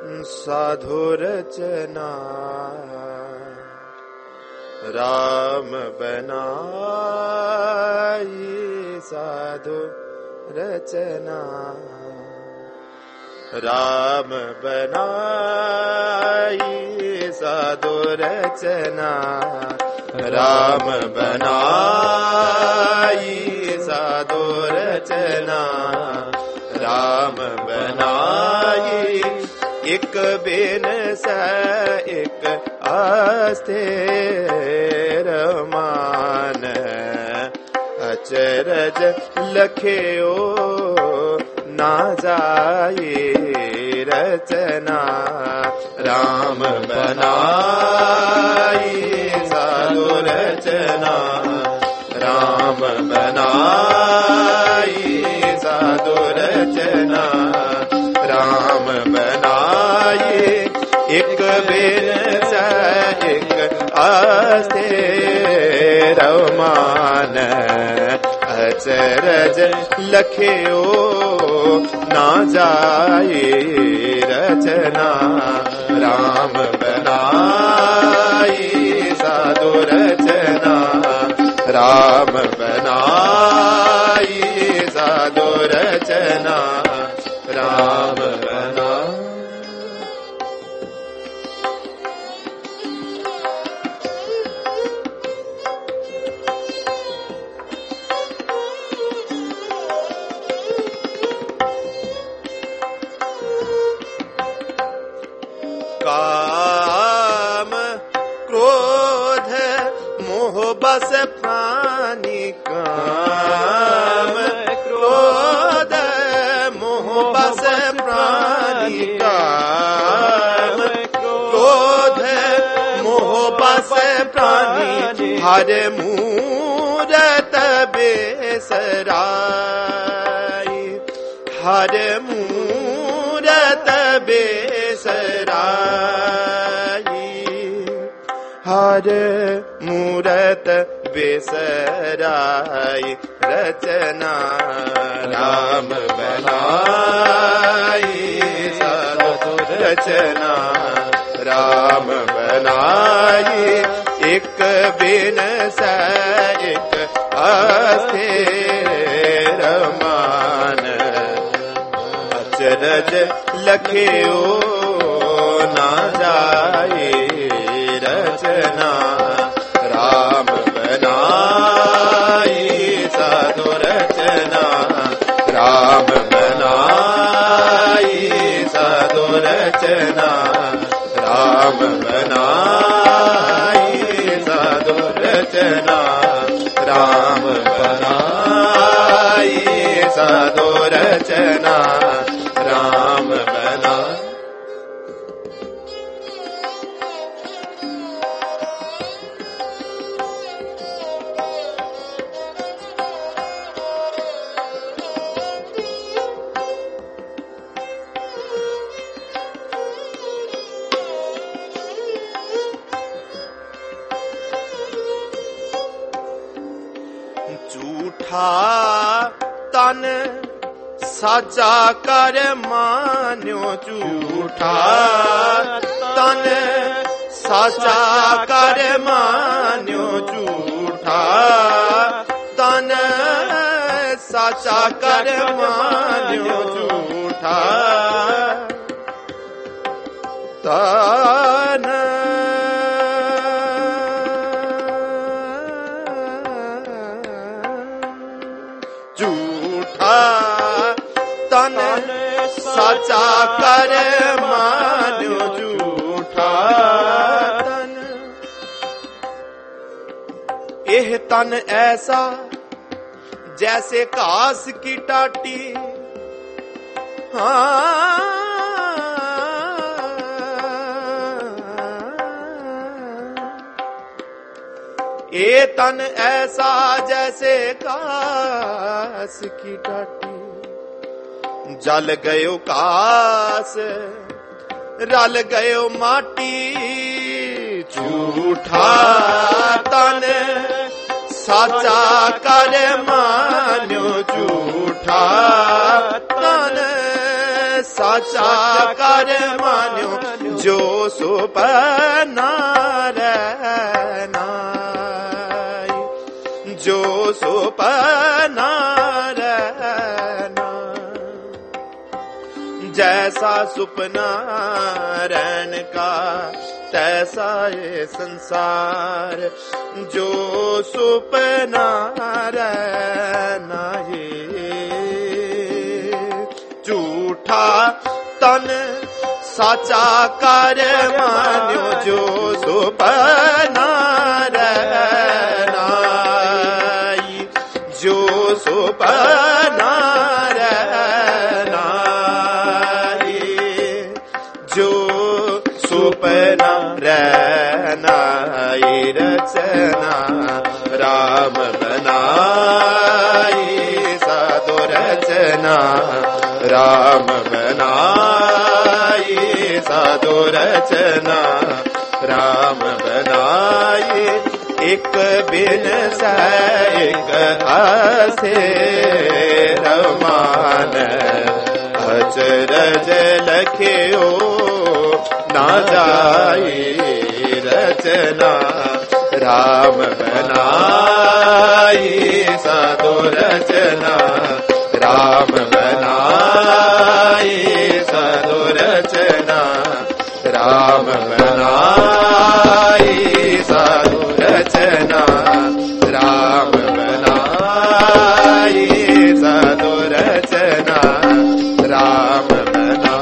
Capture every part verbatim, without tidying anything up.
साधु रचना राम बनाई साधु रचना राम बनाई साधु रचना राम बनाई साधु रचना राम बनाई एक बिन स एक अस्थिर मान अचरज लख्यो ना जाए रचना राम बनाई साधु रचना राम बनाई साधु रचना राम बनाई एक बिन स एक अस्थिर मान अचरज लख्यो ना जाए रचना राम बनाई साधु रचना राम बनाई साधु रचना राम बना काम क्रोध मोह बस प्राणी काम क्रोध मोह बस प्राणी काम क्रोध मोह बस प्राणी हर मूरत बेसराई हर मूरत बेसराई हर मूरत बेसराई रचना राम बनाई साधु रचना राम बनाई एक बिन स एक अस्थिर मान अचरज लख्यो ना जाए रचना राम बनाई साधु रचना राम बनाई साधु रचना राम बनाई साधु रचना राम बनाई साधु रचना राम बना झूठा तन साचा कर मान्यो झूठा तन साचा कर मान्यो झूठा तन साचा कर मान्यो झूठा तन झूठा तन साचा कर मान्यो झूठा तन एह तन ऐसा जैसे घास की टाटी हाँ ये तन ऐसा जैसे कास की टाटी जल गयो कास रल गयो माटी झूठा तन साचा कर मान्यो झूठा तन साचा कर मान्यो जो सुपना रहनाई, जो सुपना रहना। जैसा सुपना रैन का तैसा ये संसार, जो सुपना रहना ये झूठा तन साचा कर मान्यो जो सुपना रहना, जो सुपना रहना, जो सुपना रहना रचना राम बनाई, साधु रचना राम बनाई, साधु रचना राम बनाई। एक बिन से एक आसे रमान, अचरज लखियो ना जाई, रचना राम बनाई, साधु रचना राम बनाई, साधु रचना राम बनाई, साधु रचना राम बनाई, साधु रचना राम बना।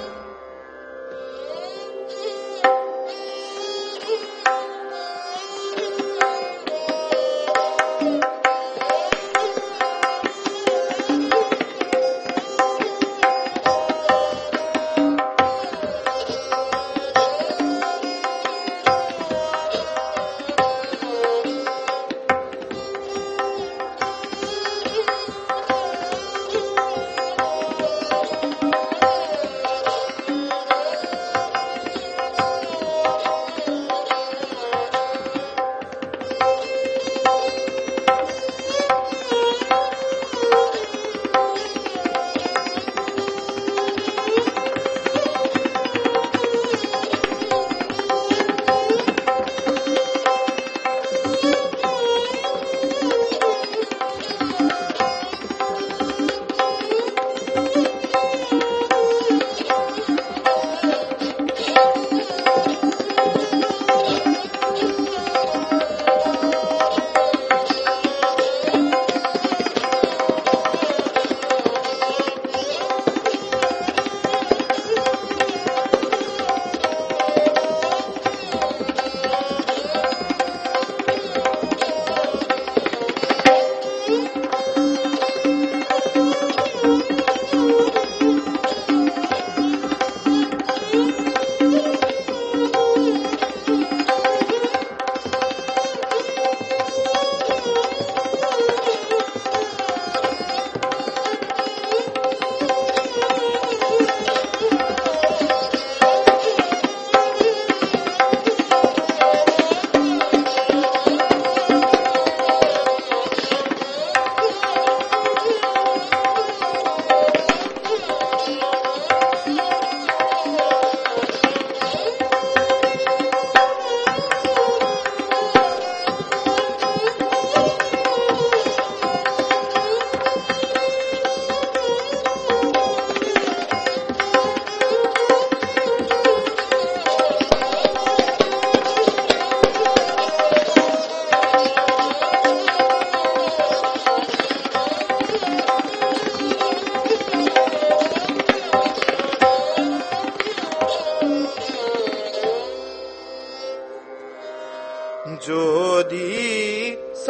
जोधी स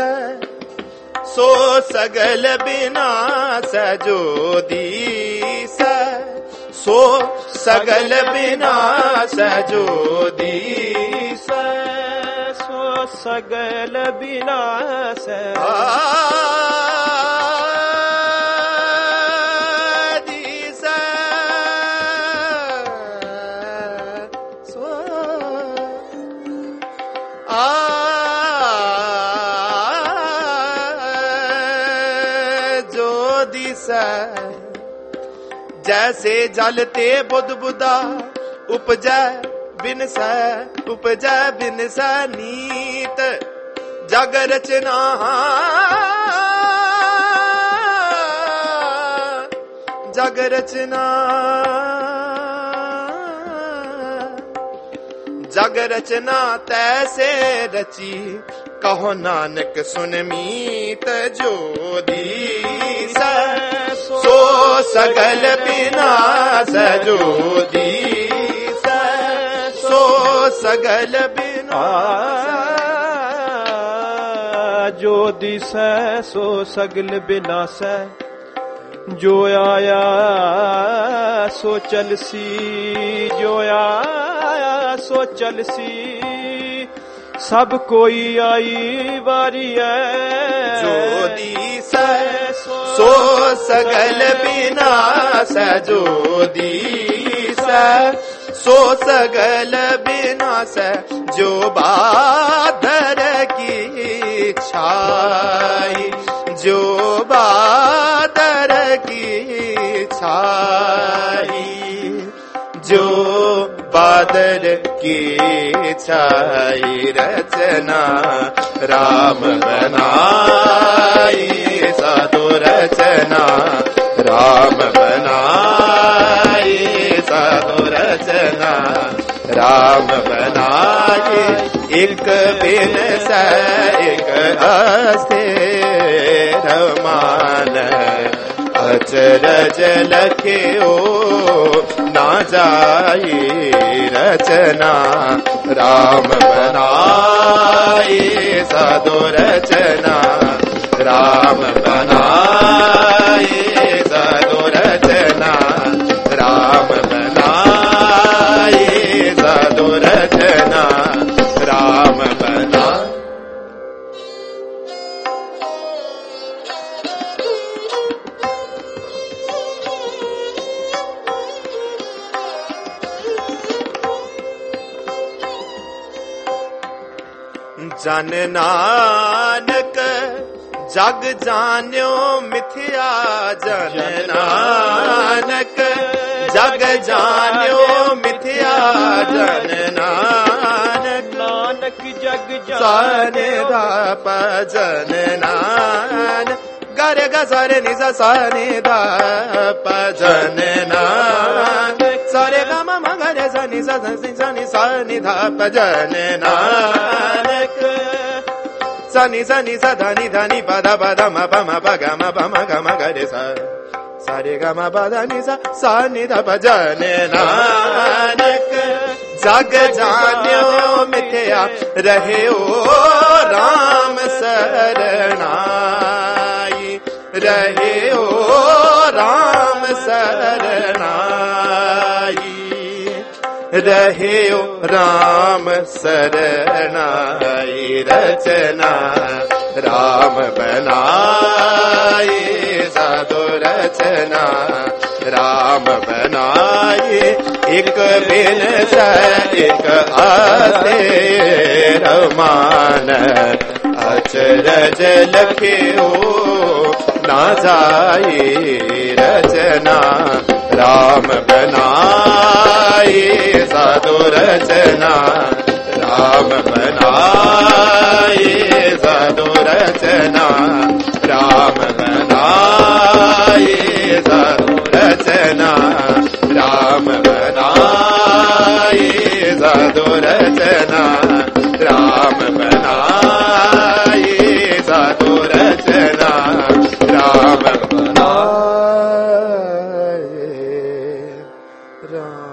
सो सगल विनाश, जोधी स सो सगल विनाश, जोधी स सो सगल विनाश। जैसे जलते बुध बुदा उपजै बिनसै उपजै बिनसै नीत जग रचना जग रचना जग रचना तैसे रची कहो नानक सुन मीत जो दीसै सो सगल विनाश जो दीसै सो सगल विनाश जो दिसै सो सगल विनाशै जो आया सो चलसी जो आया सो चलसी सब कोई आई बारी है जो दीसै सो सगल विनाश जो दीसै सो सगल विनाश जो बादर की छाई जो बादर की छाई जो बादर की छाई रचना राम बनाई साधु रचना राम बनाई साधु रचना राम बनाई एक बिन से एक अस्थिर मान अचरज लख्यो ना जाई रचना राम बनाई साधु रचना राम बनाई साधु रचना राम बनाई साधु रचना राम बना जन नानक जग जान्यो मिथ्या जन नानक जग जान्यो मिथ्या जन नानक नानक जग जाने दा भजन नानक गरे ग सरे नि सा नी दा भजन नानक सरे ग म म गरे सा नि सा सी सा नि सा नि धा भजन नानक सनि सनि स धनि धनि पद पद म प म प ग म प म ग म ग रे सा सा रे ग म प ध नि सा सा नि ध भजन नानक जग जान्यो मिथ्या रहे ओ राम सरनाई रहे ओ राम सरनाई रहे ओ राम सरनाई रचना राम बनाई साधु रचना राम बनाई एक बिन से एक अस्थिर मान अचरज लख्यो ना जाई रचना राम बनाई साधु रचना राम बनाई साधु रचना राम बनाई साधु रचना राम बनाई साधु रचना राम बनाई साधु रचना राम बनाई राम